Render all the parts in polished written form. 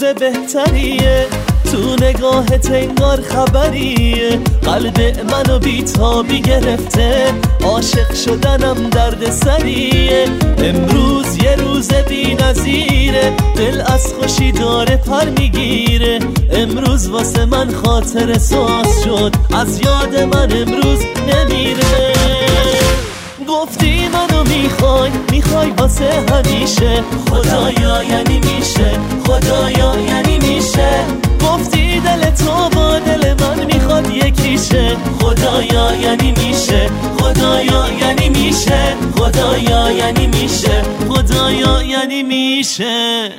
بهتریه، تو نگاهت انگار خبریه، قلب منو بیتابی گرفته، عاشق شدنم درد سریه، امروز یه روز بی نظیره، دل از خوشی داره پر میگیره، امروز واسه من خاطر ساز شد، از یاد من امروز نمیره. گفتی منو میخوای واسه همیشه، خدایا یعنی میشه، خدایا یعنی میشه، گفتی دل تو با دل من میخواد یکیشه، خدایا یعنی میشه، خدایا یعنی میشه، خدایا یعنی میشه، خدایا یعنی میشه.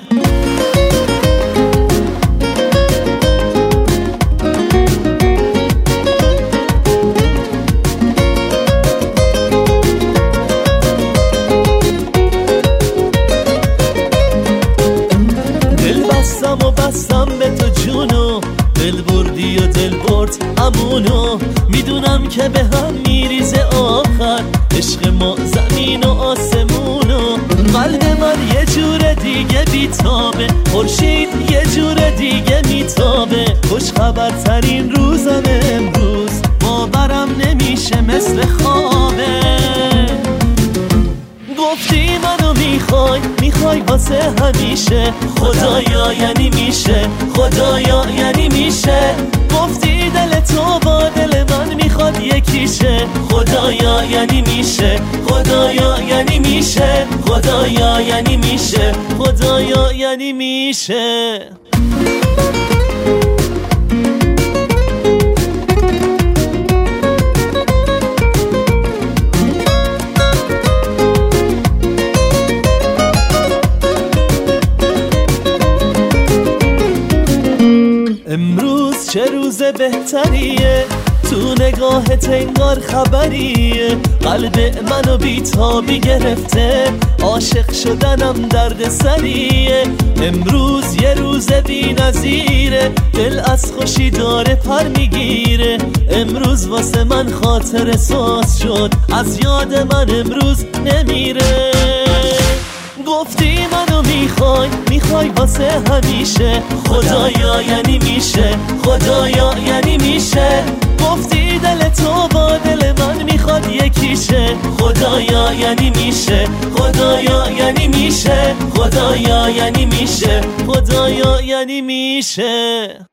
بستم به تو جونو، دل بردی و دل برد امونو، میدونم که به هم میریزه آخر، عشق ما زمین و آسمونو، قلب من یه جور دیگه بیتابه، خورشید یه جور دیگه میتابه، خوش خبرترین روزم امروز، باورم نمیشه مثل خوابه. گفتی منو میخوای واسه همیشه، خدایا یعنی میشه، خدایا یعنی میشه، گفتی دل تو با دل من میخواد یکیشه، خدایا یعنی میشه، خدایا یعنی میشه، خدایا یعنی میشه، خدایا یعنی میشه. امروز چه روز بهتریه، تو نگاهت انگار خبریه، قلب منو بیتابی گرفته، عاشق شدنم درد سریه، امروز یه روز بی نظیره، دل از خوشی داره پر میگیره، امروز واسه من خاطر ساز شد، از یاد من امروز نمیره. گفتی منو میخوای واسه همیشه، خدایا یعنی میشه، خدایا یعنی میشه، گفتی دل تو با دل من میخواد یکیشه، خدایا یعنی میشه، خدایا یعنی میشه، خدایا یعنی میشه، خدایا یعنی میشه.